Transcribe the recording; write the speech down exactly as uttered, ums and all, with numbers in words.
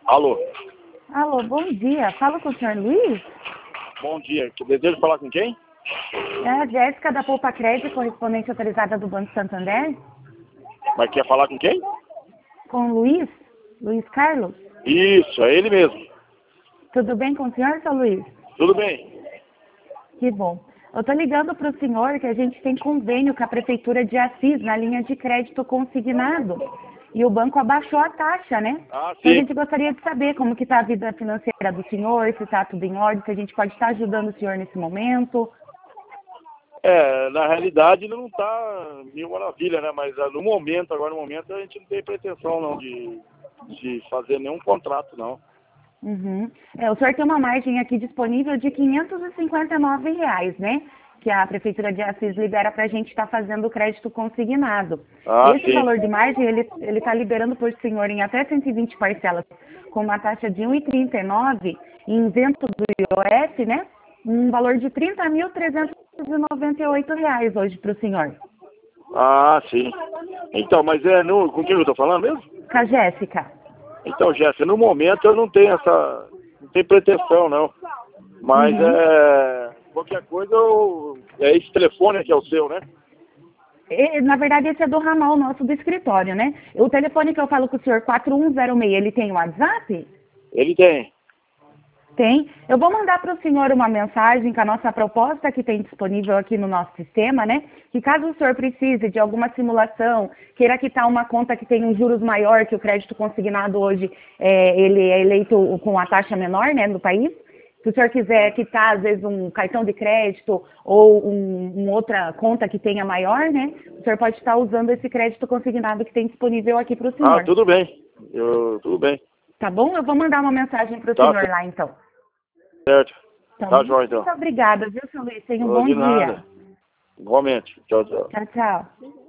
Alô, Alô, bom dia. Falo com o senhor Luiz? bom dia. Que desejo falar com quem? É a Jéssica da Poupa Crédito, correspondente autorizada do Banco Santander. Mas quer falar com quem? Com o Luiz? Luiz Carlos? Isso, é ele mesmo. Tudo bem com o senhor, seu Luiz? Tudo bem. Que bom. Eu estou ligando para o senhor que a gente tem convênio com a Prefeitura de Assis na linha de crédito consignado. E o banco abaixou a taxa, né? Ah, Então a sim. gente gostaria de saber como que está a vida financeira do senhor, se está tudo em ordem, se a gente pode estar ajudando o senhor nesse momento. É, na realidade não está mil maravilha, né? Mas ah, no momento, agora no momento, a gente não tem pretensão não de, de fazer nenhum contrato, não. Uhum. É, o senhor tem uma margem aqui disponível de quinhentos e cinquenta e nove reais, né? Que a Prefeitura de Assis libera para a gente estar fazendo o crédito consignado. Ah, Esse sim. valor de margem, ele ele está liberando por senhor em até cento e vinte parcelas, com uma taxa de um vírgula trinta e nove, e isento do I O F, né? Um valor de trinta mil trezentos e noventa e oito reais hoje para o senhor. Ah, sim. Então, mas é no, com quem eu estou falando mesmo? Com a Jéssica. Então, Jéssica, no momento eu não tenho essa, não tenho pretensão, não. Mas Uhum. é, qualquer coisa, eu, é esse telefone que é o seu, né? E, na verdade, esse é do ramal nosso do escritório, né? O telefone que eu falo com o senhor, quatro um zero seis, ele tem WhatsApp? Ele tem. Tem. Eu vou mandar para o senhor uma mensagem com a nossa proposta que tem disponível aqui no nosso sistema, né? Que caso o senhor precise de alguma simulação, queira quitar uma conta que tem um juros maior, que o crédito consignado hoje é, ele é eleito com a taxa menor, né, no país. Se o senhor quiser quitar, às vezes, um cartão de crédito ou um, uma outra conta que tenha maior, né? O senhor pode estar usando esse crédito consignado que tem disponível aqui para o Ah, senhor. tudo bem. Eu, tudo bem. Tá bom? Eu vou mandar uma mensagem para o Tá senhor lá, então. certo. Tá Tá bom? jóia, então. Muito obrigada, viu, seu Luiz? Tenha um Ô, bom de dia. nada. Igualmente. Tchau, tchau. Tchau, tchau.